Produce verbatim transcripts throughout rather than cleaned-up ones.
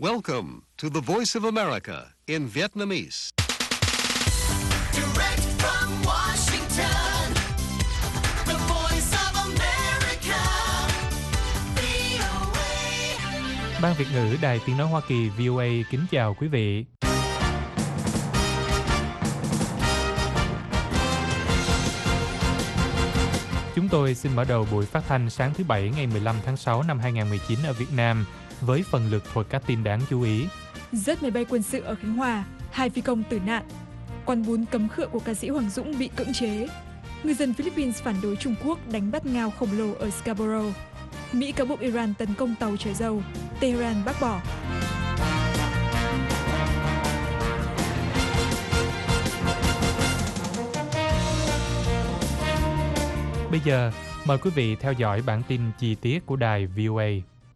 Welcome to the Voice of America in Vietnamese. Direct from Washington, the Voice of America, vê o a. Ban Việt ngữ Đài Tiếng nói Hoa Kỳ vê o a kính chào quý vị. Chúng tôi xin mở đầu buổi phát thanh sáng thứ Bảy ngày mười lăm tháng sáu năm hai nghìn không trăm mười chín ở Việt Nam với phần lược thuật các tin đáng chú ý. Rớt máy bay quân sự ở Khánh Hòa, hai phi công tử nạn. Quán bún cấm khựa của ca sĩ Hoàng Dũng bị cưỡng chế. Người dân Philippines phản đối Trung Quốc đánh bắt ngao khổng lồ ở Scarborough. Mỹ cáo buộc Iran tấn công tàu chở dầu. Tehran bác bỏ. Bây giờ, mời quý vị theo dõi bản tin chi tiết của đài vê o a.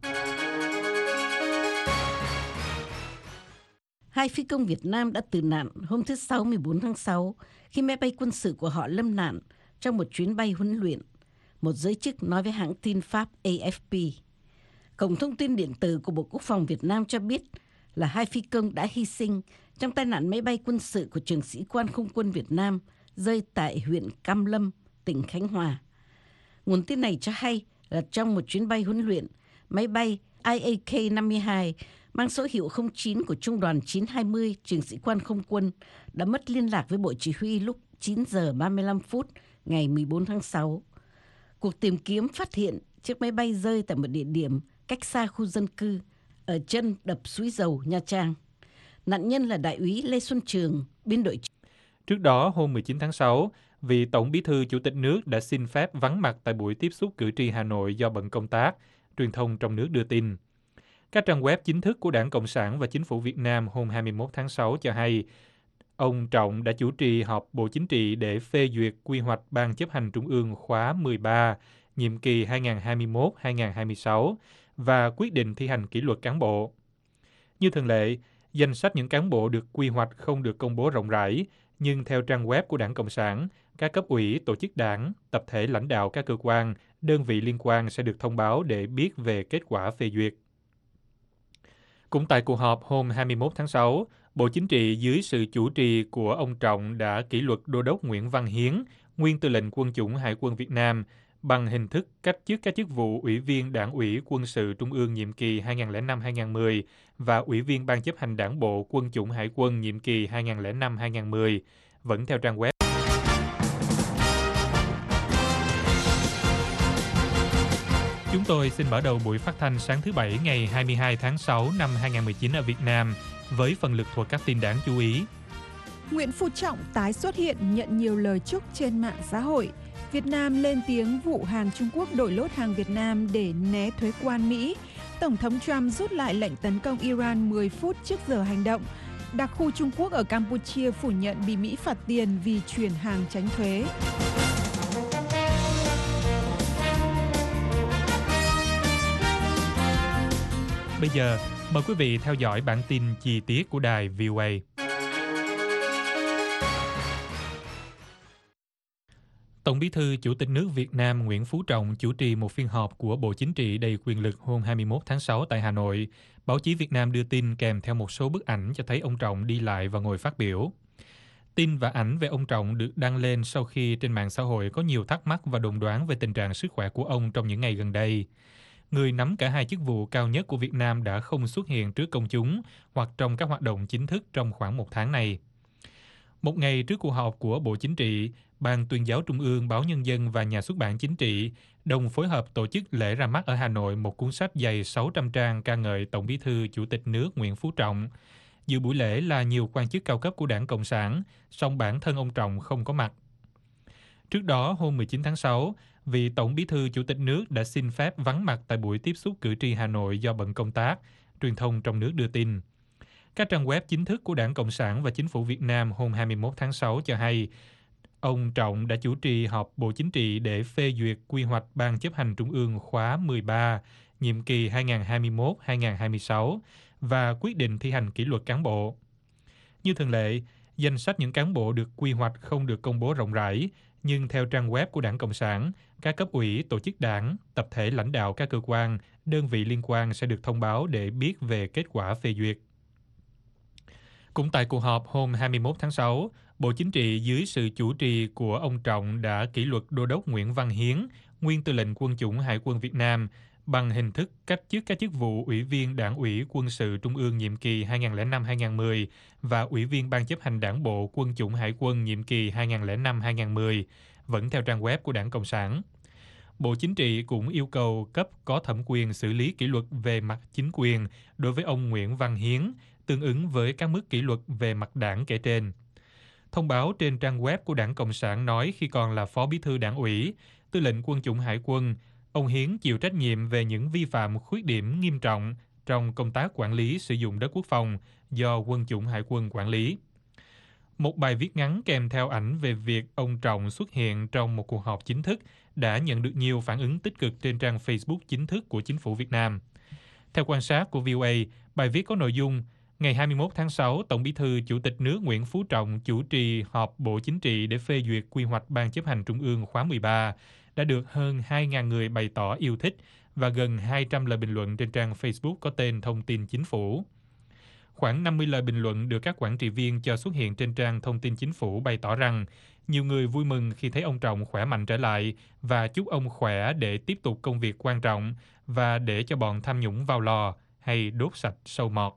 Hai phi công Việt Nam đã tử nạn hôm thứ Sáu mười bốn tháng sáu khi máy bay quân sự của họ lâm nạn trong một chuyến bay huấn luyện, một giới chức nói với hãng tin Pháp A F P. Cổng thông tin điện tử của Bộ Quốc phòng Việt Nam cho biết là hai phi công đã hy sinh trong tai nạn máy bay quân sự của trường sĩ quan không quân Việt Nam rơi tại huyện Cam Lâm, tỉnh Khánh Hòa. Nguồn tin này cho hay là trong một chuyến bay huấn luyện, máy bay I A K năm mươi hai mang số hiệu không chín của Trung đoàn chín hai mươi trường sĩ quan không quân đã mất liên lạc với Bộ Chỉ huy lúc chín giờ ba mươi lăm phút ngày mười bốn tháng sáu. Cuộc tìm kiếm phát hiện chiếc máy bay rơi tại một địa điểm cách xa khu dân cư ở chân đập Suối Dầu, Nha Trang. Nạn nhân là Đại úy Lê Xuân Trường, biên đội. Trước đó, hôm mười chín tháng sáu, vị Tổng Bí thư Chủ tịch nước đã xin phép vắng mặt tại buổi tiếp xúc cử tri Hà Nội do bận công tác, truyền thông trong nước đưa tin. Các trang web chính thức của Đảng Cộng sản và Chính phủ Việt Nam hôm hai mươi mốt tháng sáu cho hay, ông Trọng đã chủ trì họp Bộ Chính trị để phê duyệt quy hoạch Ban Chấp hành Trung ương khóa mười ba, nhiệm kỳ hai nghìn không trăm hai mươi mốt đến hai nghìn không trăm hai mươi sáu và quyết định thi hành kỷ luật cán bộ. Như thường lệ, danh sách những cán bộ được quy hoạch không được công bố rộng rãi, nhưng theo trang web của Đảng Cộng sản, các cấp ủy, tổ chức đảng, tập thể lãnh đạo các cơ quan, đơn vị liên quan sẽ được thông báo để biết về kết quả phê duyệt. Cũng tại cuộc họp hôm hai mươi mốt tháng sáu, Bộ Chính trị dưới sự chủ trì của ông Trọng đã kỷ luật Đô đốc Nguyễn Văn Hiến, nguyên tư lệnh Quân chủng Hải quân Việt Nam, bằng hình thức cách chức các chức vụ Ủy viên Đảng ủy Quân sự Trung ương nhiệm kỳ hai nghìn không trăm lẻ năm đến hai nghìn không trăm mười và Ủy viên Ban chấp hành Đảng bộ Quân chủng Hải quân nhiệm kỳ hai nghìn không trăm lẻ năm đến hai nghìn không trăm mười, vẫn theo trang web. Chúng tôi xin mở đầu buổi phát thanh sáng thứ Bảy ngày hai mươi hai tháng sáu năm hai nghìn không trăm mười chín ở Việt Nam với phần lược thuật các tin đáng chú ý. Nguyễn Phú Trọng tái xuất hiện nhận nhiều lời chúc trên mạng xã hội. Việt Nam lên tiếng vụ hàng Trung Quốc đổi lốt hàng Việt Nam để né thuế quan Mỹ. Tổng thống Trump rút lại lệnh tấn công Iran mười phút trước giờ hành động. Đặc khu Trung Quốc ở Campuchia phủ nhận bị Mỹ phạt tiền vì chuyển hàng tránh thuế. Bây giờ, mời quý vị theo dõi bản tin chi tiết của đài vê o a. Tổng Bí thư Chủ tịch nước Việt Nam Nguyễn Phú Trọng chủ trì một phiên họp của Bộ Chính trị đầy quyền lực hôm hai mươi mốt tháng sáu tại Hà Nội. Báo chí Việt Nam đưa tin kèm theo một số bức ảnh cho thấy ông Trọng đi lại và ngồi phát biểu. Tin và ảnh về ông Trọng được đăng lên sau khi trên mạng xã hội có nhiều thắc mắc và đồn đoán về tình trạng sức khỏe của ông trong những ngày gần đây. Người nắm cả hai chức vụ cao nhất của Việt Nam đã không xuất hiện trước công chúng hoặc trong các hoạt động chính thức trong khoảng một tháng này. Một ngày trước cuộc họp của Bộ Chính trị, Ban Tuyên giáo Trung ương, Báo Nhân dân và Nhà xuất bản Chính trị đồng phối hợp tổ chức lễ ra mắt ở Hà Nội một cuốn sách dày sáu trăm trang ca ngợi Tổng Bí thư Chủ tịch nước Nguyễn Phú Trọng. Dự buổi lễ là nhiều quan chức cao cấp của Đảng Cộng sản, song bản thân ông Trọng không có mặt. Trước đó, hôm mười chín tháng sáu, vị Tổng Bí thư Chủ tịch nước đã xin phép vắng mặt tại buổi tiếp xúc cử tri Hà Nội do bận công tác, truyền thông trong nước đưa tin. Các trang web chính thức của Đảng Cộng sản và Chính phủ Việt Nam hôm hai mươi mốt tháng sáu cho hay, ông Trọng đã chủ trì họp Bộ Chính trị để phê duyệt quy hoạch Ban Chấp hành Trung ương khóa mười ba, nhiệm kỳ hai nghìn không trăm hai mươi mốt đến hai nghìn không trăm hai mươi sáu và quyết định thi hành kỷ luật cán bộ. Như thường lệ, danh sách những cán bộ được quy hoạch không được công bố rộng rãi, nhưng theo trang web của Đảng Cộng sản, các cấp ủy, tổ chức đảng, tập thể lãnh đạo các cơ quan, đơn vị liên quan sẽ được thông báo để biết về kết quả phê duyệt. Cũng tại cuộc họp hôm hai mươi mốt tháng sáu, Bộ Chính trị dưới sự chủ trì của ông Trọng đã kỷ luật Đô đốc Nguyễn Văn Hiến, nguyên tư lệnh Quân chủng Hải quân Việt Nam, bằng hình thức cách chức các chức vụ Ủy viên Đảng ủy Quân sự Trung ương nhiệm kỳ hai nghìn lẻ năm đến hai nghìn mười và Ủy viên Ban chấp hành Đảng bộ Quân chủng Hải quân nhiệm kỳ hai nghìn lẻ năm đến hai nghìn mười, vẫn theo trang web của Đảng Cộng sản. Bộ Chính trị cũng yêu cầu cấp có thẩm quyền xử lý kỷ luật về mặt chính quyền đối với ông Nguyễn Văn Hiến, tương ứng với các mức kỷ luật về mặt đảng kể trên. Thông báo trên trang web của Đảng Cộng sản nói khi còn là Phó Bí thư Đảng ủy, Tư lệnh Quân chủng Hải quân, ông Hiến chịu trách nhiệm về những vi phạm khuyết điểm nghiêm trọng trong công tác quản lý sử dụng đất quốc phòng do Quân chủng Hải quân quản lý. Một bài viết ngắn kèm theo ảnh về việc ông Trọng xuất hiện trong một cuộc họp chính thức đã nhận được nhiều phản ứng tích cực trên trang Facebook chính thức của Chính phủ Việt Nam. Theo quan sát của vê o a, bài viết có nội dung ngày hai mươi mốt tháng sáu, Tổng Bí thư Chủ tịch nước Nguyễn Phú Trọng chủ trì họp Bộ Chính trị để phê duyệt quy hoạch Ban chấp hành Trung ương khóa mười ba, đã được hơn hai nghìn người bày tỏ yêu thích và gần hai trăm lời bình luận trên trang Facebook có tên Thông tin Chính phủ. Khoảng năm mươi lời bình luận được các quản trị viên cho xuất hiện trên trang Thông tin Chính phủ bày tỏ rằng nhiều người vui mừng khi thấy ông Trọng khỏe mạnh trở lại và chúc ông khỏe để tiếp tục công việc quan trọng và để cho bọn tham nhũng vào lò hay đốt sạch sâu mọt.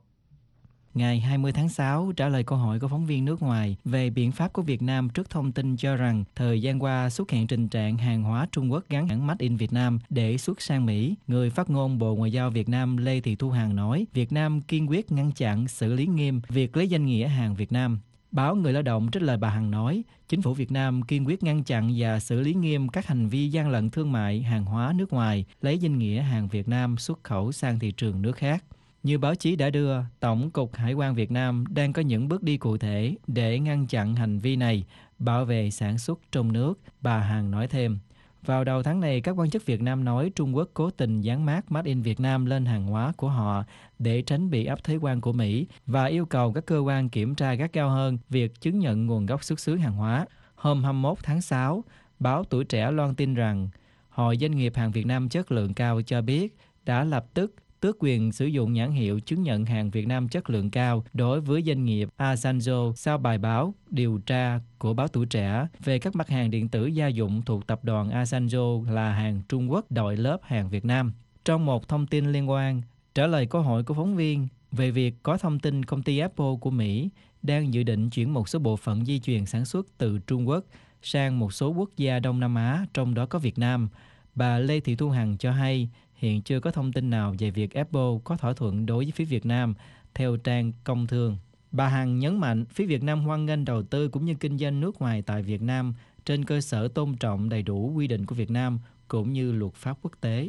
Ngày hai mươi tháng sáu, trả lời câu hỏi của phóng viên nước ngoài về biện pháp của Việt Nam trước thông tin cho rằng thời gian qua xuất hiện tình trạng hàng hóa Trung Quốc gắn nhãn Made in Việt Nam để xuất sang Mỹ, người phát ngôn Bộ Ngoại giao Việt Nam Lê Thị Thu Hằng nói Việt Nam kiên quyết ngăn chặn, xử lý nghiêm việc lấy danh nghĩa hàng Việt Nam. Báo Người Lao động trích lời bà Hằng nói, Chính phủ Việt Nam kiên quyết ngăn chặn và xử lý nghiêm các hành vi gian lận thương mại hàng hóa nước ngoài, lấy danh nghĩa hàng Việt Nam xuất khẩu sang thị trường nước khác. Như báo chí đã đưa, Tổng cục Hải quan Việt Nam đang có những bước đi cụ thể để ngăn chặn hành vi này, bảo vệ sản xuất trong nước, bà Hằng nói thêm. Vào đầu tháng này, các quan chức Việt Nam nói Trung Quốc cố tình dán mác Made in Việt Nam lên hàng hóa của họ để tránh bị áp thuế quan của Mỹ và yêu cầu các cơ quan kiểm tra gắt gao hơn việc chứng nhận nguồn gốc xuất xứ hàng hóa. Hôm hai mươi mốt tháng sáu, báo Tuổi Trẻ loan tin rằng Hội Doanh nghiệp hàng Việt Nam chất lượng cao cho biết đã lập tức tước quyền sử dụng nhãn hiệu chứng nhận hàng Việt Nam chất lượng cao đối với doanh nghiệp Asanjo sau bài báo điều tra của báo Tuổi Trẻ về các mặt hàng điện tử gia dụng thuộc tập đoàn Asanjo là hàng Trung Quốc đội lớp hàng Việt Nam. Trong một thông tin liên quan, trả lời câu hỏi của phóng viên về việc có thông tin công ty Apple của Mỹ đang dự định chuyển một số bộ phận dây chuyền sản xuất từ Trung Quốc sang một số quốc gia Đông Nam Á, trong đó có Việt Nam, bà Lê Thị Thu Hằng cho hay hiện chưa có thông tin nào về việc Apple có thỏa thuận đối với phía Việt Nam, theo trang Công Thương. Bà Hằng nhấn mạnh phía Việt Nam hoan nghênh đầu tư cũng như kinh doanh nước ngoài tại Việt Nam trên cơ sở tôn trọng đầy đủ quy định của Việt Nam cũng như luật pháp quốc tế.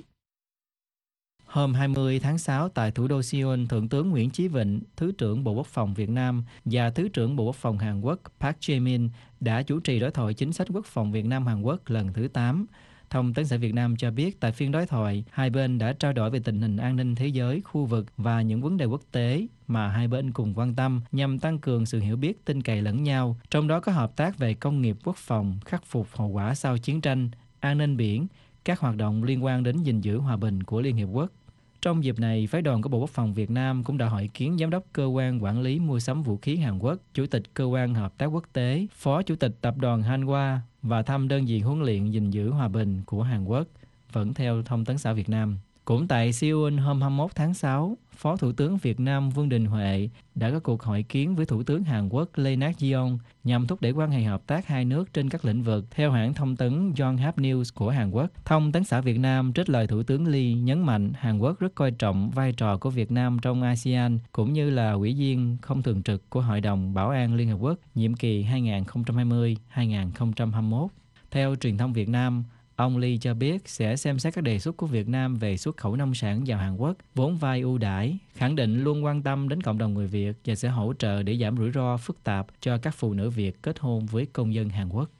Hôm hai mươi tháng sáu tại thủ đô Seoul, Thượng tướng Nguyễn Chí Vịnh, Thứ trưởng Bộ Quốc phòng Việt Nam và Thứ trưởng Bộ Quốc phòng Hàn Quốc Park Jae-min đã chủ trì đối thoại chính sách quốc phòng Việt Nam-Hàn Quốc lần thứ tám. Thông tấn xã Việt Nam cho biết tại phiên đối thoại, hai bên đã trao đổi về tình hình an ninh thế giới, khu vực và những vấn đề quốc tế mà hai bên cùng quan tâm nhằm tăng cường sự hiểu biết tin cậy lẫn nhau, trong đó có hợp tác về công nghiệp quốc phòng, khắc phục hậu quả sau chiến tranh, an ninh biển, các hoạt động liên quan đến gìn giữ hòa bình của Liên Hiệp Quốc. Trong dịp này, phái đoàn của Bộ Quốc phòng Việt Nam cũng đã hội kiến Giám đốc Cơ quan Quản lý Mua sắm Vũ khí Hàn Quốc, Chủ tịch Cơ quan Hợp tác Quốc tế, Phó Chủ tịch Tập đoàn Hanwha và thăm đơn vị huấn luyện gìn giữ hòa bình của Hàn Quốc, vẫn theo Thông tấn xã Việt Nam. Cũng tại Seoul hôm hai mươi mốt tháng sáu, Phó Thủ tướng Việt Nam Vương Đình Huệ đã có cuộc hội kiến với Thủ tướng Hàn Quốc Lee Nak-yeon nhằm thúc đẩy quan hệ hợp tác hai nước trên các lĩnh vực, theo hãng thông tấn Yonhap News của Hàn Quốc. Thông tấn xã Việt Nam trích lời Thủ tướng Lee nhấn mạnh Hàn Quốc rất coi trọng vai trò của Việt Nam trong a sê an cũng như là ủy viên không thường trực của Hội đồng Bảo an Liên Hợp Quốc nhiệm kỳ hai nghìn không trăm hai mươi đến hai nghìn không trăm hai mươi mốt. Theo truyền thông Việt Nam, ông Lee cho biết sẽ xem xét các đề xuất của Việt Nam về xuất khẩu nông sản vào Hàn Quốc, vốn vay ưu đãi, khẳng định luôn quan tâm đến cộng đồng người Việt và sẽ hỗ trợ để giảm rủi ro phức tạp cho các phụ nữ Việt kết hôn với công dân Hàn Quốc.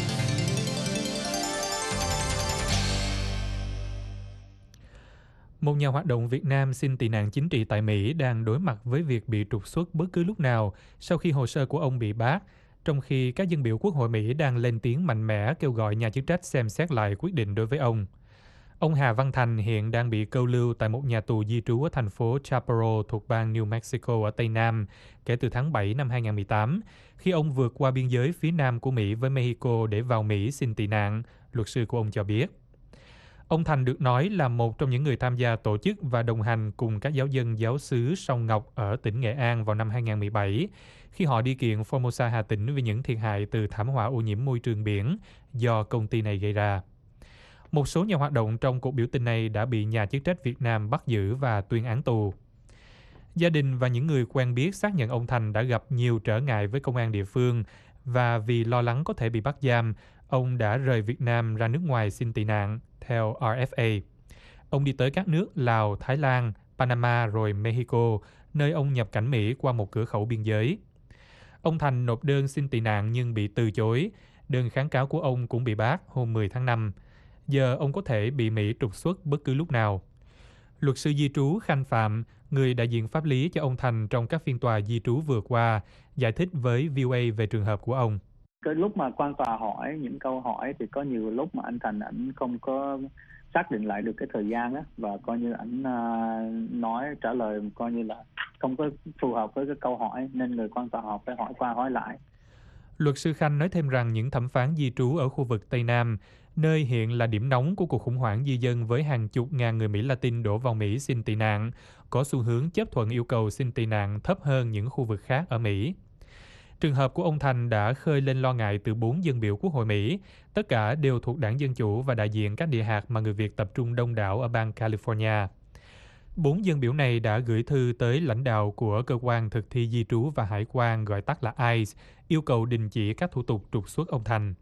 Một nhà hoạt động Việt Nam xin tị nạn chính trị tại Mỹ đang đối mặt với việc bị trục xuất bất cứ lúc nào sau khi hồ sơ của ông bị bác, trong khi các dân biểu Quốc hội Mỹ đang lên tiếng mạnh mẽ kêu gọi nhà chức trách xem xét lại quyết định đối với ông. Ông Hà Văn Thành hiện đang bị câu lưu tại một nhà tù di trú ở thành phố Chaparral thuộc bang New Mexico ở Tây Nam kể từ tháng bảy năm hai nghìn không trăm mười tám, khi ông vượt qua biên giới phía nam của Mỹ với Mexico để vào Mỹ xin tị nạn, luật sư của ông cho biết. Ông Thành được nói là một trong những người tham gia tổ chức và đồng hành cùng các giáo dân giáo xứ Sông Ngọc ở tỉnh Nghệ An vào năm hai nghìn không trăm mười bảy, khi họ đi kiện Formosa Hà Tĩnh vì những thiệt hại từ thảm họa ô nhiễm môi trường biển do công ty này gây ra. Một số nhà hoạt động trong cuộc biểu tình này đã bị nhà chức trách Việt Nam bắt giữ và tuyên án tù. Gia đình và những người quen biết xác nhận ông Thành đã gặp nhiều trở ngại với công an địa phương và vì lo lắng có thể bị bắt giam, ông đã rời Việt Nam ra nước ngoài xin tị nạn, theo R F A. Ông đi tới các nước Lào, Thái Lan, Panama rồi Mexico, nơi ông nhập cảnh Mỹ qua một cửa khẩu biên giới. Ông Thành nộp đơn xin tị nạn nhưng bị từ chối. Đơn kháng cáo của ông cũng bị bác hôm mười tháng năm. Giờ ông có thể bị Mỹ trục xuất bất cứ lúc nào. Luật sư di trú Khanh Phạm, người đại diện pháp lý cho ông Thành trong các phiên tòa di trú vừa qua, giải thích với vê o a về trường hợp của ông. Cái lúc mà quan tòa hỏi những câu hỏi thì có nhiều lúc mà anh Thành ảnh không có xác định lại được cái thời gian á, và coi như ảnh uh, nói trả lời coi như là không có phù hợp với cái câu hỏi, nên người quan tòa họ phải hỏi qua hỏi lại. Luật sư Khanh nói thêm rằng những thẩm phán di trú ở khu vực Tây Nam, nơi hiện là điểm nóng của cuộc khủng hoảng di dân với hàng chục ngàn người Mỹ Latin đổ vào Mỹ xin tị nạn, có xu hướng chấp thuận yêu cầu xin tị nạn thấp hơn những khu vực khác ở Mỹ. Trường hợp của ông Thành đã khơi lên lo ngại từ bốn dân biểu Quốc hội Mỹ, tất cả đều thuộc Đảng Dân Chủ và đại diện các địa hạt mà người Việt tập trung đông đảo ở bang California. Bốn dân biểu này đã gửi thư tới lãnh đạo của cơ quan thực thi di trú và hải quan gọi tắt là I C E, yêu cầu đình chỉ các thủ tục trục xuất ông Thành.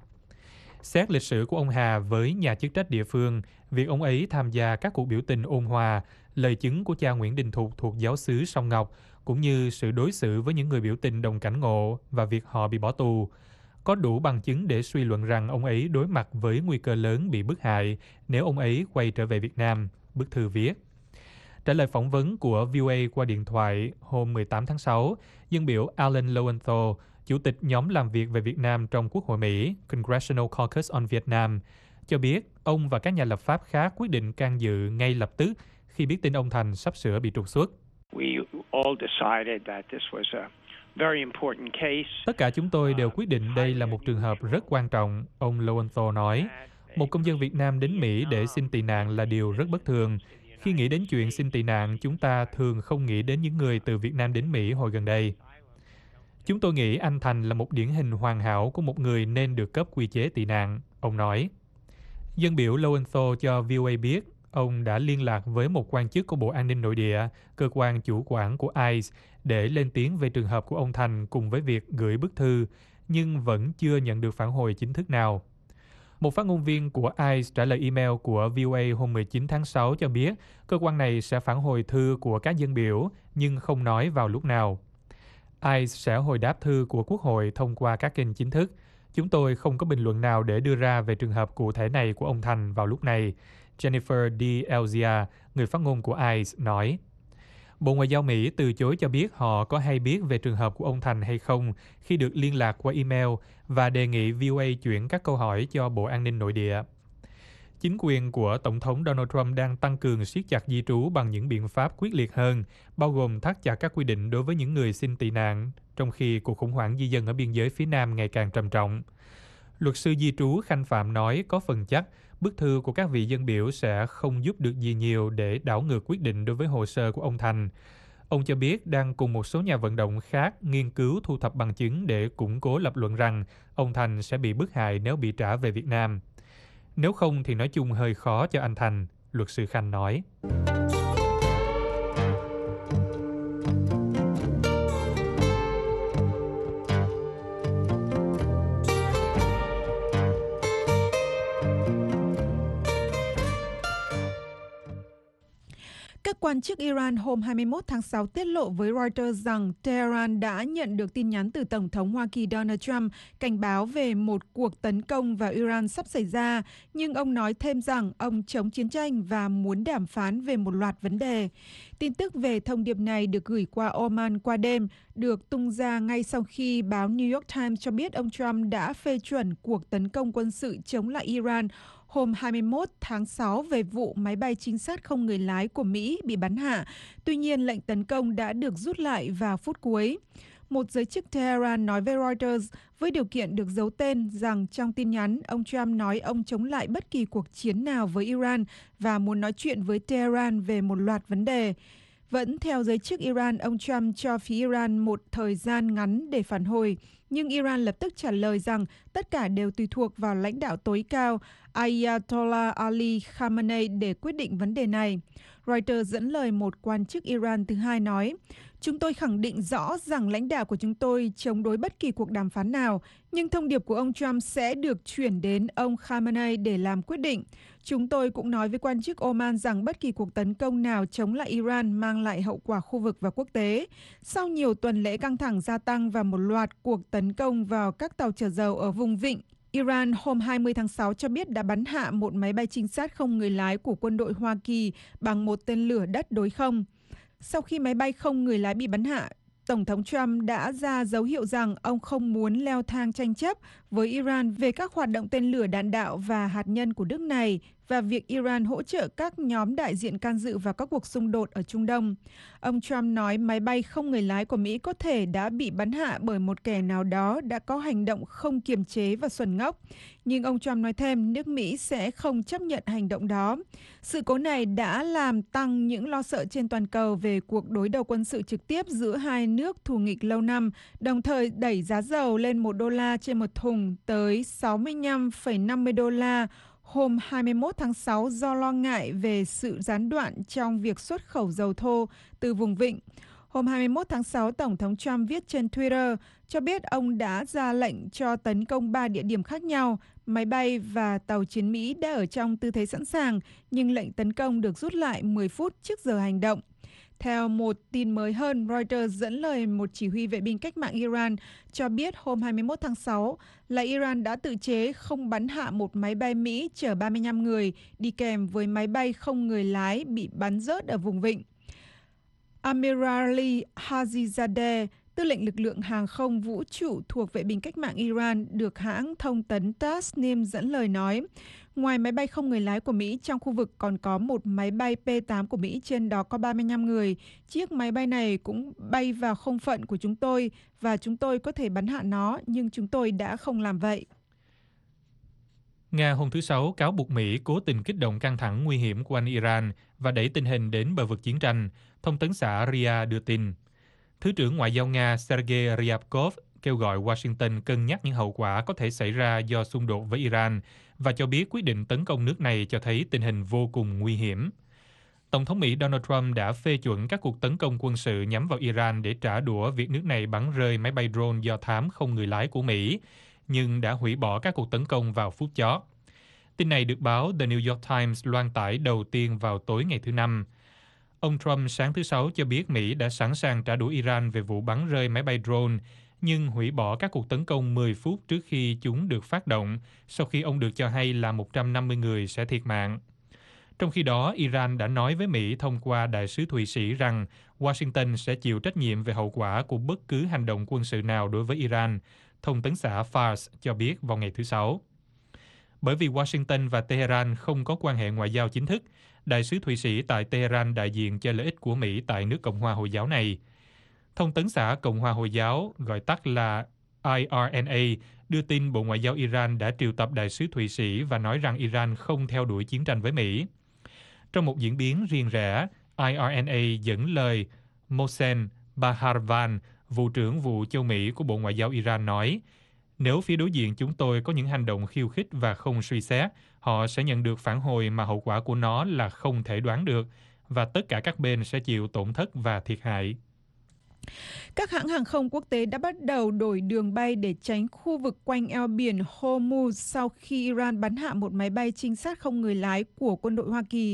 Xét lịch sử của ông Hà với nhà chức trách địa phương, việc ông ấy tham gia các cuộc biểu tình ôn hòa, lời chứng của cha Nguyễn Đình Thục thuộc giáo xứ Sông Ngọc, cũng như sự đối xử với những người biểu tình đồng cảnh ngộ và việc họ bị bỏ tù, có đủ bằng chứng để suy luận rằng ông ấy đối mặt với nguy cơ lớn bị bức hại nếu ông ấy quay trở về Việt Nam, bức thư viết. Trả lời phỏng vấn của vê o a qua điện thoại hôm mười tám tháng sáu, dân biểu Alan Lowenthal, chủ tịch nhóm làm việc về Việt Nam trong Quốc hội Mỹ, Congressional Caucus on Vietnam, cho biết ông và các nhà lập pháp khác quyết định can dự ngay lập tức khi biết tin ông Thành sắp sửa bị trục xuất. Tất cả chúng tôi đều quyết định đây là một trường hợp rất quan trọng, ông Lowenthal nói. Một công dân Việt Nam đến Mỹ để xin tị nạn là điều rất bất thường. Khi nghĩ đến chuyện xin tị nạn, chúng ta thường không nghĩ đến những người từ Việt Nam đến Mỹ hồi gần đây. Chúng tôi nghĩ anh Thành là một điển hình hoàn hảo của một người nên được cấp quy chế tị nạn, ông nói. Dân biểu Lowenthal cho vê o a biết ông đã liên lạc với một quan chức của Bộ An ninh Nội địa, cơ quan chủ quản của I C E, để lên tiếng về trường hợp của ông Thành cùng với việc gửi bức thư, nhưng vẫn chưa nhận được phản hồi chính thức nào. Một phát ngôn viên của I C E trả lời email của vê o a hôm mười chín tháng sáu cho biết cơ quan này sẽ phản hồi thư của các dân biểu, nhưng không nói vào lúc nào. I C E sẽ hồi đáp thư của Quốc hội thông qua các kênh chính thức. Chúng tôi không có bình luận nào để đưa ra về trường hợp cụ thể này của ông Thành vào lúc này, Jennifer D'Elzia, người phát ngôn của I C E, nói. Bộ Ngoại giao Mỹ từ chối cho biết họ có hay biết về trường hợp của ông Thành hay không khi được liên lạc qua email và đề nghị vê o a chuyển các câu hỏi cho Bộ An ninh Nội địa. Chính quyền của Tổng thống Donald Trump đang tăng cường siết chặt di trú bằng những biện pháp quyết liệt hơn, bao gồm thắt chặt các quy định đối với những người xin tị nạn, trong khi cuộc khủng hoảng di dân ở biên giới phía Nam ngày càng trầm trọng. Luật sư di trú Khanh Phạm nói có phần chắc bức thư của các vị dân biểu sẽ không giúp được gì nhiều để đảo ngược quyết định đối với hồ sơ của ông Thành. Ông cho biết đang cùng một số nhà vận động khác nghiên cứu thu thập bằng chứng để củng cố lập luận rằng ông Thành sẽ bị bức hại nếu bị trả về Việt Nam. Nếu không thì nói chung hơi khó cho anh Thành, luật sư Khanh nói. Các Các quan chức Iran hôm hai mươi mốt tháng sáu tiết lộ với Reuters rằng Tehran đã nhận được tin nhắn từ Tổng thống Hoa Kỳ Donald Trump cảnh báo về một cuộc tấn công vào Iran sắp xảy ra, nhưng ông nói thêm rằng ông chống chiến tranh và muốn đàm phán về một loạt vấn đề. Tin tức về thông điệp này được gửi qua Oman qua đêm, được tung ra ngay sau khi báo New York Times cho biết ông Trump đã phê chuẩn cuộc tấn công quân sự chống lại Iran hôm hai mươi mốt tháng sáu về vụ máy bay trinh sát không người lái của Mỹ bị bắn hạ. Tuy nhiên, lệnh tấn công đã được rút lại vào phút cuối. Một giới chức Tehran nói với Reuters với điều kiện được giấu tên rằng trong tin nhắn, ông Trump nói ông chống lại bất kỳ cuộc chiến nào với Iran và muốn nói chuyện với Tehran về một loạt vấn đề. Vẫn theo giới chức Iran, ông Trump cho phía Iran một thời gian ngắn để phản hồi, nhưng Iran lập tức trả lời rằng tất cả đều tùy thuộc vào lãnh đạo tối cao Ayatollah Ali Khamenei để quyết định vấn đề này. Reuters dẫn lời một quan chức Iran thứ hai nói, chúng tôi khẳng định rõ rằng lãnh đạo của chúng tôi chống đối bất kỳ cuộc đàm phán nào, nhưng thông điệp của ông Trump sẽ được chuyển đến ông Khamenei để làm quyết định. Chúng tôi cũng nói với quan chức Oman rằng bất kỳ cuộc tấn công nào chống lại Iran mang lại hậu quả khu vực và quốc tế. Sau nhiều tuần lễ căng thẳng gia tăng và một loạt cuộc tấn công vào các tàu chở dầu ở vùng vịnh, Iran hôm hai mươi tháng sáu cho biết đã bắn hạ một máy bay trinh sát không người lái của quân đội Hoa Kỳ bằng một tên lửa đất đối không. Sau khi máy bay không người lái bị bắn hạ, Tổng thống Trump đã ra dấu hiệu rằng ông không muốn leo thang tranh chấp với Iran về các hoạt động tên lửa đạn đạo và hạt nhân của nước này và việc Iran hỗ trợ các nhóm đại diện can dự vào các cuộc xung đột ở Trung Đông. Ông Trump nói máy bay không người lái của Mỹ có thể đã bị bắn hạ bởi một kẻ nào đó đã có hành động không kiềm chế và xuẩn ngốc. Nhưng ông Trump nói thêm nước Mỹ sẽ không chấp nhận hành động đó. Sự cố này đã làm tăng những lo sợ trên toàn cầu về cuộc đối đầu quân sự trực tiếp giữa hai nước thù nghịch lâu năm, đồng thời đẩy giá dầu lên một đô la trên một thùng tới sáu mươi lăm phẩy năm mươi đô la hôm hai mươi mốt tháng sáu do lo ngại về sự gián đoạn trong việc xuất khẩu dầu thô từ vùng vịnh. Hôm hai mươi mốt tháng sáu, Tổng thống Trump viết trên Twitter cho biết ông đã ra lệnh cho tấn công ba địa điểm khác nhau. Máy bay và tàu chiến Mỹ đã ở trong tư thế sẵn sàng, nhưng lệnh tấn công được rút lại mười phút trước giờ hành động. Theo một tin mới hơn, Reuters dẫn lời một chỉ huy vệ binh cách mạng Iran cho biết hôm hai mươi mốt tháng sáu là Iran đã tự chế không bắn hạ một máy bay Mỹ chở ba mươi lăm người đi kèm với máy bay không người lái bị bắn rớt ở vùng vịnh. Amirali Hajizadeh, tư lệnh lực lượng hàng không vũ trụ thuộc vệ binh cách mạng Iran, được hãng thông tấn Tasnim dẫn lời nói, ngoài máy bay không người lái của Mỹ, trong khu vực còn có một máy bay P tám của Mỹ, trên đó có ba mươi lăm người. Chiếc máy bay này cũng bay vào không phận của chúng tôi và chúng tôi có thể bắn hạ nó, nhưng chúng tôi đã không làm vậy. Nga hôm thứ Sáu cáo buộc Mỹ cố tình kích động căng thẳng nguy hiểm quanh Iran và đẩy tình hình đến bờ vực chiến tranh, thông tấn xã rờ i a đưa tin. Thứ trưởng Ngoại giao Nga Sergei Ryabkov kêu gọi Washington cân nhắc những hậu quả có thể xảy ra do xung đột với Iran và cho biết quyết định tấn công nước này cho thấy tình hình vô cùng nguy hiểm. Tổng thống Mỹ Donald Trump đã phê chuẩn các cuộc tấn công quân sự nhắm vào Iran để trả đũa việc nước này bắn rơi máy bay drone do thám không người lái của Mỹ, nhưng đã hủy bỏ các cuộc tấn công vào phút chót. Tin này được báo The New York Times loan tải đầu tiên vào tối ngày thứ Năm. Ông Trump sáng thứ Sáu cho biết Mỹ đã sẵn sàng trả đũa Iran về vụ bắn rơi máy bay drone, nhưng hủy bỏ các cuộc tấn công mười phút trước khi chúng được phát động, sau khi ông được cho hay là một trăm năm mươi người sẽ thiệt mạng. Trong khi đó, Iran đã nói với Mỹ thông qua đại sứ Thụy Sĩ rằng Washington sẽ chịu trách nhiệm về hậu quả của bất cứ hành động quân sự nào đối với Iran, thông tấn xã Fars cho biết vào ngày thứ Sáu. Bởi vì Washington và Tehran không có quan hệ ngoại giao chính thức, đại sứ Thụy Sĩ tại Tehran đại diện cho lợi ích của Mỹ tại nước Cộng hòa Hồi giáo này. Thông tấn xã Cộng hòa Hồi giáo, gọi tắt là I R N A, đưa tin Bộ Ngoại giao Iran đã triệu tập đại sứ Thụy Sĩ và nói rằng Iran không theo đuổi chiến tranh với Mỹ. Trong một diễn biến riêng rẽ, I R N A dẫn lời Mohsen Baharvan, vụ trưởng vụ châu Mỹ của Bộ Ngoại giao Iran nói, nếu phía đối diện chúng tôi có những hành động khiêu khích và không suy xét, họ sẽ nhận được phản hồi mà hậu quả của nó là không thể đoán được, và tất cả các bên sẽ chịu tổn thất và thiệt hại. Các hãng hàng không quốc tế đã bắt đầu đổi đường bay để tránh khu vực quanh eo biển Hormuz sau khi Iran bắn hạ một máy bay trinh sát không người lái của quân đội Hoa Kỳ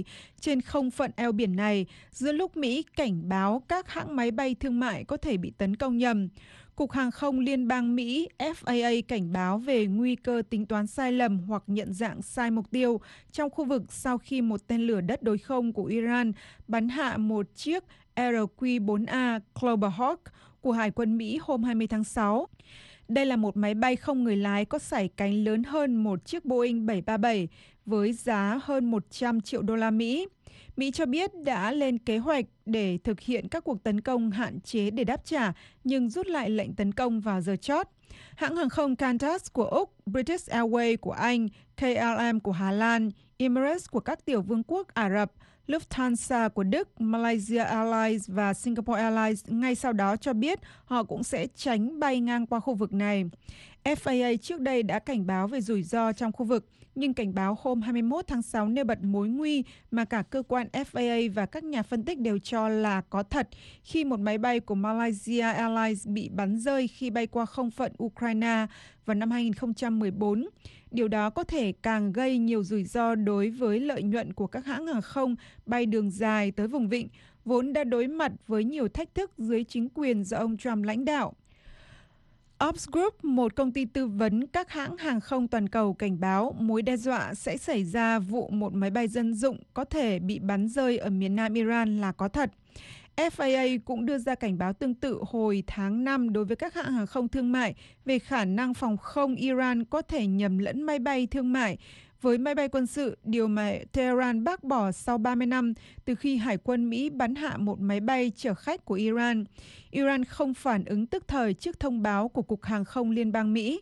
trên không phận eo biển này giữa lúc Mỹ cảnh báo các hãng máy bay thương mại có thể bị tấn công nhầm. Cục Hàng không Liên bang Mỹ F A A cảnh báo về nguy cơ tính toán sai lầm hoặc nhận dạng sai mục tiêu trong khu vực sau khi một tên lửa đất đối không của Iran bắn hạ một chiếc R Q bốn A Global Hawk của Hải quân Mỹ hôm hai mươi tháng sáu. Đây là một máy bay không người lái có sải cánh lớn hơn một chiếc Boeing bảy ba bảy với giá hơn một trăm triệu đô la Mỹ. Mỹ cho biết đã lên kế hoạch để thực hiện các cuộc tấn công hạn chế để đáp trả, nhưng rút lại lệnh tấn công vào giờ chót. Hãng hàng không Qantas của Úc, British Airways của Anh, K L M của Hà Lan, Emirates của các tiểu vương quốc Ả Rập, Lufthansa của Đức, Malaysia Airlines và Singapore Airlines ngay sau đó cho biết họ cũng sẽ tránh bay ngang qua khu vực này. F A A trước đây đã cảnh báo về rủi ro trong khu vực, nhưng cảnh báo hôm hai mươi mốt tháng sáu nêu bật mối nguy mà cả cơ quan F A A và các nhà phân tích đều cho là có thật khi một máy bay của Malaysia Airlines bị bắn rơi khi bay qua không phận Ukraine vào năm hai nghìn không trăm mười bốn. Điều đó có thể càng gây nhiều rủi ro đối với lợi nhuận của các hãng hàng không bay đường dài tới vùng vịnh, vốn đã đối mặt với nhiều thách thức dưới chính quyền do ông Trump lãnh đạo. Ops Group, một công ty tư vấn các hãng hàng không toàn cầu, cảnh báo mối đe dọa sẽ xảy ra vụ một máy bay dân dụng có thể bị bắn rơi ở miền nam Iran là có thật. F A A cũng đưa ra cảnh báo tương tự hồi tháng năm đối với các hãng hàng không thương mại về khả năng phòng không Iran có thể nhầm lẫn máy bay thương mại với máy bay quân sự, điều mà Tehran bác bỏ sau ba mươi năm từ khi Hải quân Mỹ bắn hạ một máy bay chở khách của Iran. Iran không phản ứng tức thời trước thông báo của Cục Hàng không Liên bang Mỹ.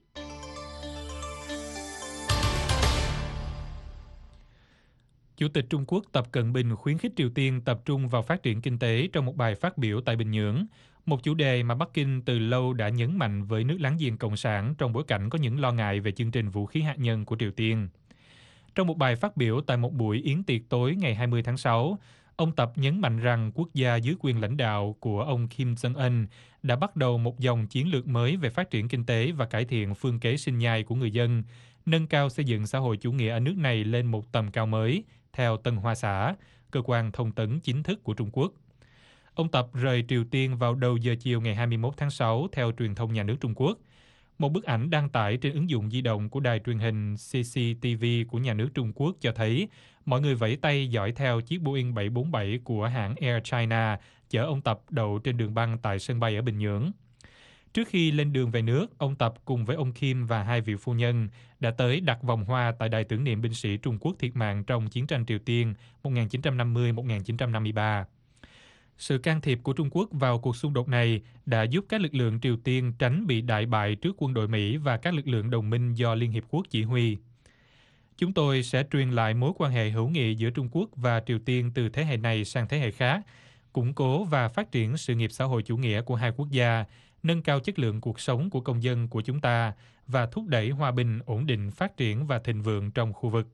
Chủ tịch Trung Quốc Tập Cận Bình khuyến khích Triều Tiên tập trung vào phát triển kinh tế trong một bài phát biểu tại Bình Nhưỡng, một chủ đề mà Bắc Kinh từ lâu đã nhấn mạnh với nước láng giềng Cộng sản trong bối cảnh có những lo ngại về chương trình vũ khí hạt nhân của Triều Tiên. Trong một bài phát biểu tại một buổi yến tiệc tối ngày hai mươi tháng sáu, ông Tập nhấn mạnh rằng quốc gia dưới quyền lãnh đạo của ông Kim Jong-un đã bắt đầu một dòng chiến lược mới về phát triển kinh tế và cải thiện phương kế sinh nhai của người dân, nâng cao xây dựng xã hội chủ nghĩa ở nước này lên một tầm cao mới, theo Tân Hoa Xã, cơ quan thông tấn chính thức của Trung Quốc. Ông Tập rời Triều Tiên vào đầu giờ chiều ngày hai mươi mốt tháng sáu theo truyền thông nhà nước Trung Quốc. Một bức ảnh đăng tải trên ứng dụng di động của đài truyền hình C C T V của nhà nước Trung Quốc cho thấy mọi người vẫy tay dõi theo chiếc Boeing bảy bốn bảy của hãng Air China chở ông Tập đậu trên đường băng tại sân bay ở Bình Nhưỡng. Trước khi lên đường về nước, ông Tập cùng với ông Kim và hai vị phu nhân đã tới đặt vòng hoa tại đài tưởng niệm binh sĩ Trung Quốc thiệt mạng trong chiến tranh Triều Tiên một nghìn chín trăm năm mươi đến một nghìn chín trăm năm mươi ba. Sự can thiệp của Trung Quốc vào cuộc xung đột này đã giúp các lực lượng Triều Tiên tránh bị đại bại trước quân đội Mỹ và các lực lượng đồng minh do Liên Hiệp Quốc chỉ huy. Chúng tôi sẽ truyền lại mối quan hệ hữu nghị giữa Trung Quốc và Triều Tiên từ thế hệ này sang thế hệ khác, củng cố và phát triển sự nghiệp xã hội chủ nghĩa của hai quốc gia, nâng cao chất lượng cuộc sống của công dân của chúng ta và thúc đẩy hòa bình, ổn định, phát triển và thịnh vượng trong khu vực.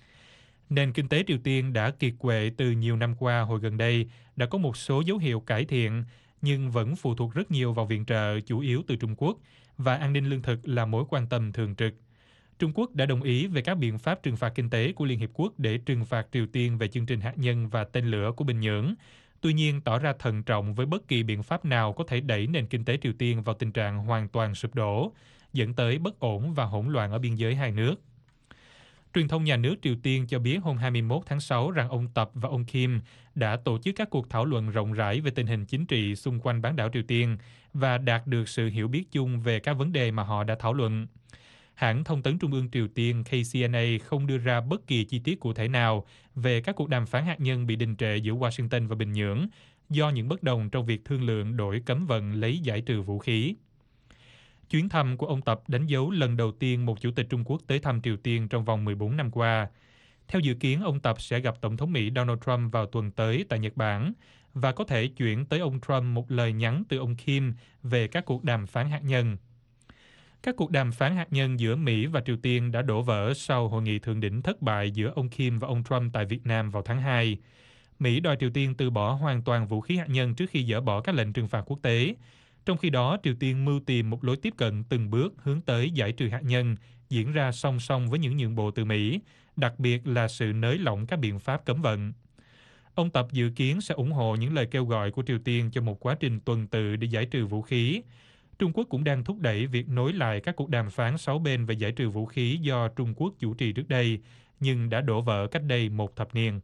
Nền kinh tế Triều Tiên đã kiệt quệ từ nhiều năm qua. Hồi gần đây đã có một số dấu hiệu cải thiện, nhưng vẫn phụ thuộc rất nhiều vào viện trợ chủ yếu từ Trung Quốc, và an ninh lương thực là mối quan tâm thường trực. Trung Quốc đã đồng ý về các biện pháp trừng phạt kinh tế của Liên Hiệp Quốc để trừng phạt Triều Tiên về chương trình hạt nhân và tên lửa của Bình Nhưỡng, tuy nhiên tỏ ra thận trọng với bất kỳ biện pháp nào có thể đẩy nền kinh tế Triều Tiên vào tình trạng hoàn toàn sụp đổ, dẫn tới bất ổn và hỗn loạn ở biên giới hai nước. Truyền thông nhà nước Triều Tiên cho biết hôm hai mươi mốt tháng sáu rằng ông Tập và ông Kim đã tổ chức các cuộc thảo luận rộng rãi về tình hình chính trị xung quanh bán đảo Triều Tiên và đạt được sự hiểu biết chung về các vấn đề mà họ đã thảo luận. Hãng thông tấn Trung ương Triều Tiên K C N A không đưa ra bất kỳ chi tiết cụ thể nào về các cuộc đàm phán hạt nhân bị đình trệ giữa Washington và Bình Nhưỡng do những bất đồng trong việc thương lượng đổi cấm vận lấy giải trừ vũ khí. Chuyến thăm của ông Tập đánh dấu lần đầu tiên một chủ tịch Trung Quốc tới thăm Triều Tiên trong vòng mười bốn năm qua. Theo dự kiến, ông Tập sẽ gặp Tổng thống Mỹ Donald Trump vào tuần tới tại Nhật Bản và có thể chuyển tới ông Trump một lời nhắn từ ông Kim về các cuộc đàm phán hạt nhân. Các cuộc đàm phán hạt nhân giữa Mỹ và Triều Tiên đã đổ vỡ sau hội nghị thượng đỉnh thất bại giữa ông Kim và ông Trump tại Việt Nam vào tháng hai. Mỹ đòi Triều Tiên từ bỏ hoàn toàn vũ khí hạt nhân trước khi dỡ bỏ các lệnh trừng phạt quốc tế. Trong khi đó, Triều Tiên mưu tìm một lối tiếp cận từng bước hướng tới giải trừ hạt nhân, diễn ra song song với những nhượng bộ từ Mỹ, đặc biệt là sự nới lỏng các biện pháp cấm vận. Ông Tập dự kiến sẽ ủng hộ những lời kêu gọi của Triều Tiên cho một quá trình tuần tự để giải trừ vũ khí. Trung Quốc cũng đang thúc đẩy việc nối lại các cuộc đàm phán sáu bên về giải trừ vũ khí do Trung Quốc chủ trì trước đây, nhưng đã đổ vỡ cách đây một thập niên.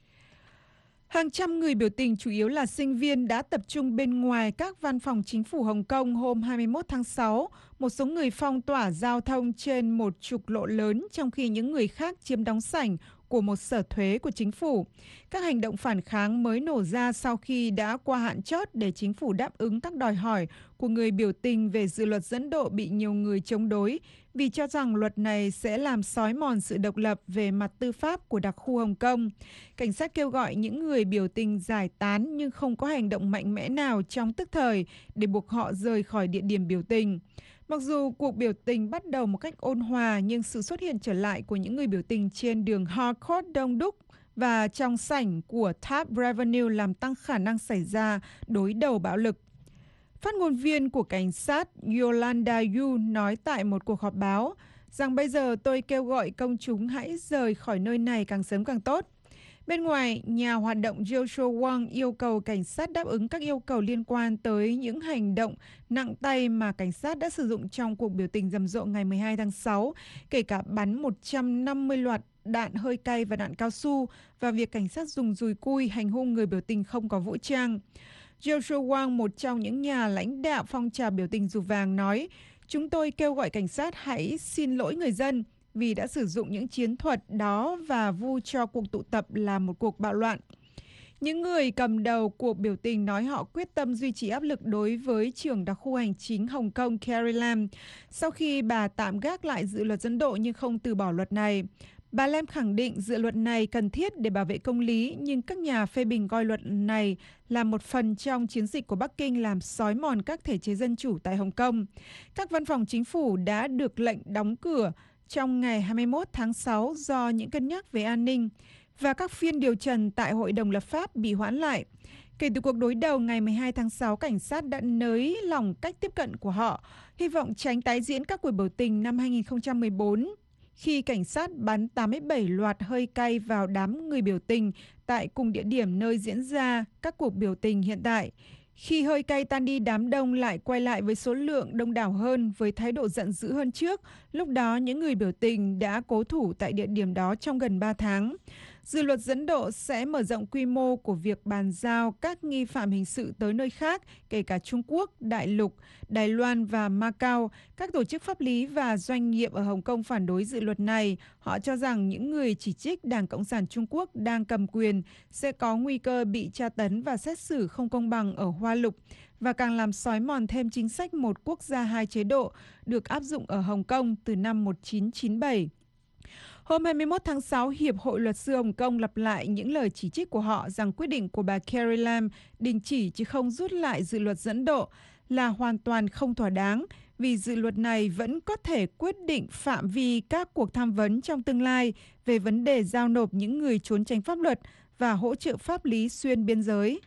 Hàng trăm người biểu tình chủ yếu là sinh viên đã tập trung bên ngoài các văn phòng chính phủ Hồng Kông hôm hai mươi mốt tháng sáu. Một số người phong tỏa giao thông trên một trục lộ lớn, trong khi những người khác chiếm đóng sảnh của một sở thuế của chính phủ. Các hành động phản kháng mới nổ ra sau khi đã qua hạn chót để chính phủ đáp ứng các đòi hỏi của người biểu tình về dự luật dẫn độ bị nhiều người chống đối, vì cho rằng luật này sẽ làm xói mòn sự độc lập về mặt tư pháp của đặc khu Hồng Kông. Cảnh sát kêu gọi những người biểu tình giải tán nhưng không có hành động mạnh mẽ nào trong tức thời để buộc họ rời khỏi địa điểm biểu tình. Mặc dù cuộc biểu tình bắt đầu một cách ôn hòa, nhưng sự xuất hiện trở lại của những người biểu tình trên đường Harcourt đông đúc và trong sảnh của Tháp Revenue làm tăng khả năng xảy ra đối đầu bạo lực. Phát ngôn viên của cảnh sát Yolanda Yu nói tại một cuộc họp báo rằng bây giờ tôi kêu gọi công chúng hãy rời khỏi nơi này càng sớm càng tốt. Bên ngoài, nhà hoạt động Joshua Wong yêu cầu cảnh sát đáp ứng các yêu cầu liên quan tới những hành động nặng tay mà cảnh sát đã sử dụng trong cuộc biểu tình rầm rộ ngày mười hai tháng sáu, kể cả bắn một trăm năm mươi loạt đạn hơi cay và đạn cao su, và việc cảnh sát dùng dùi cui hành hung người biểu tình không có vũ trang. Joshua Wong, một trong những nhà lãnh đạo phong trào biểu tình Dù Vàng, nói: "Chúng tôi kêu gọi cảnh sát hãy xin lỗi người dân vì đã sử dụng những chiến thuật đó và vu cho cuộc tụ tập là một cuộc bạo loạn." Những người cầm đầu cuộc biểu tình nói họ quyết tâm duy trì áp lực đối với trưởng đặc khu hành chính Hồng Kông Carrie Lam sau khi bà tạm gác lại dự luật dẫn độ nhưng không từ bỏ luật này. Bà Lam khẳng định dự luật này cần thiết để bảo vệ công lý, nhưng các nhà phê bình coi luật này là một phần trong chiến dịch của Bắc Kinh làm xói mòn các thể chế dân chủ tại Hồng Kông. Các văn phòng chính phủ đã được lệnh đóng cửa trong ngày hai mươi mốt tháng sáu do những cân nhắc về an ninh, và các phiên điều trần tại Hội đồng lập pháp bị hoãn lại. Kể từ cuộc đối đầu ngày mười hai tháng sáu, cảnh sát đã nới lỏng cách tiếp cận của họ, hy vọng tránh tái diễn các cuộc biểu tình năm hai nghìn không trăm mười bốn, khi cảnh sát bắn tám mươi bảy loạt hơi cay vào đám người biểu tình tại cùng địa điểm nơi diễn ra các cuộc biểu tình hiện tại. Khi hơi cay tan đi, đám đông lại quay lại với số lượng đông đảo hơn với thái độ giận dữ hơn trước. Lúc đó, những người biểu tình đã cố thủ tại địa điểm đó trong gần ba tháng. Dự luật dẫn độ sẽ mở rộng quy mô của việc bàn giao các nghi phạm hình sự tới nơi khác, kể cả Trung Quốc, Đại Lục, Đài Loan và Macau. Các tổ chức pháp lý và doanh nghiệp ở Hồng Kông phản đối dự luật này. Họ cho rằng những người chỉ trích Đảng Cộng sản Trung Quốc đang cầm quyền sẽ có nguy cơ bị tra tấn và xét xử không công bằng ở Hoa Lục, và càng làm xói mòn thêm chính sách một quốc gia hai chế độ được áp dụng ở Hồng Kông từ năm một nghìn chín trăm chín mươi bảy. Hôm hai mươi mốt tháng sáu, Hiệp hội Luật sư Hồng Kông lặp lại những lời chỉ trích của họ rằng quyết định của bà Carrie Lam đình chỉ chứ không rút lại dự luật dẫn độ là hoàn toàn không thỏa đáng, vì dự luật này vẫn có thể quyết định phạm vi các cuộc tham vấn trong tương lai về vấn đề giao nộp những người trốn tránh pháp luật và hỗ trợ pháp lý xuyên biên giới.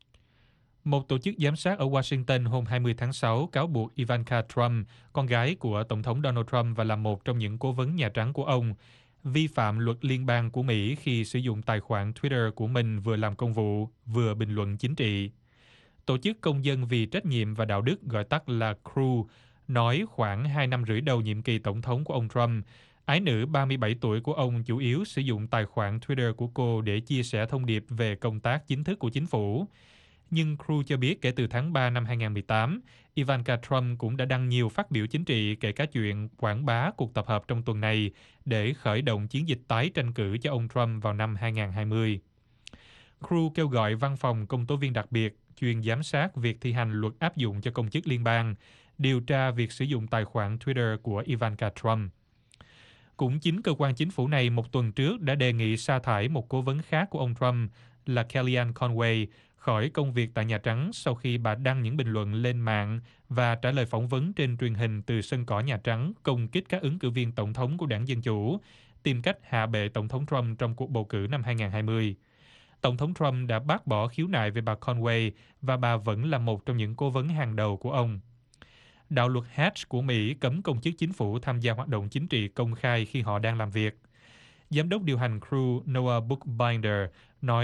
Một tổ chức giám sát ở Washington hôm hai mươi tháng sáu cáo buộc Ivanka Trump, con gái của Tổng thống Donald Trump và là một trong những cố vấn Nhà Trắng của ông, vi phạm luật liên bang của Mỹ khi sử dụng tài khoản Twitter của mình vừa làm công vụ, vừa bình luận chính trị. Tổ chức Công dân vì Trách nhiệm và Đạo đức, gọi tắt là C R U, nói khoảng hai năm rưỡi đầu nhiệm kỳ tổng thống của ông Trump, ái nữ ba mươi bảy tuổi của ông chủ yếu sử dụng tài khoản Twitter của cô để chia sẻ thông điệp về công tác chính thức của chính phủ. Nhưng C R U cho biết kể từ tháng ba năm hai nghìn không trăm mười tám, Ivanka Trump cũng đã đăng nhiều phát biểu chính trị, kể cả chuyện quảng bá cuộc tập hợp trong tuần này để khởi động chiến dịch tái tranh cử cho ông Trump vào năm hai nghìn không trăm hai mươi. C R U kêu gọi văn phòng công tố viên đặc biệt chuyên giám sát việc thi hành luật áp dụng cho công chức liên bang điều tra việc sử dụng tài khoản Twitter của Ivanka Trump. Cũng chính cơ quan chính phủ này một tuần trước đã đề nghị sa thải một cố vấn khác của ông Trump là Kellyanne Conway khỏi công việc tại Nhà Trắng sau khi bà đăng những bình luận lên mạng và trả lời phỏng vấn trên truyền hình từ sân cỏ Nhà Trắng công kích các ứng cử viên tổng thống của đảng Dân Chủ, tìm cách hạ bệ Tổng thống Trump trong cuộc bầu cử năm hai nghìn không trăm hai mươi. Tổng thống Trump đã bác bỏ khiếu nại về bà Conway và bà vẫn là một trong những cố vấn hàng đầu của ông. Đạo luật Hatch của Mỹ cấm công chức chính phủ tham gia hoạt động chính trị công khai khi họ đang làm việc. Giám đốc điều hành C R U Noah Bookbinder nói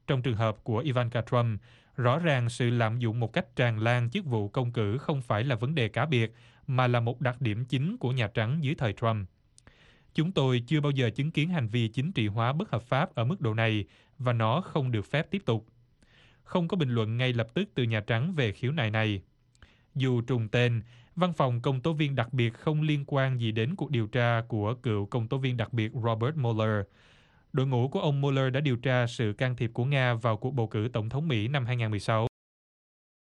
trong trường hợp của Ivanka Trump, rõ ràng sự lạm dụng một cách tràn lan chức vụ công cử không phải là vấn đề cá biệt, mà là một đặc điểm chính của Nhà Trắng dưới thời Trump. Chúng tôi chưa bao giờ chứng kiến hành vi chính trị hóa bất hợp pháp ở mức độ này, và nó không được phép tiếp tục. Không có bình luận ngay lập tức từ Nhà Trắng về khiếu nại này. Dù trùng tên, Văn phòng Công tố viên đặc biệt không liên quan gì đến cuộc điều tra của cựu Công tố viên đặc biệt Robert Mueller. Đội ngũ của ông Mueller đã điều tra sự can thiệp của Nga vào cuộc bầu cử tổng thống Mỹ năm hai nghìn mười sáu.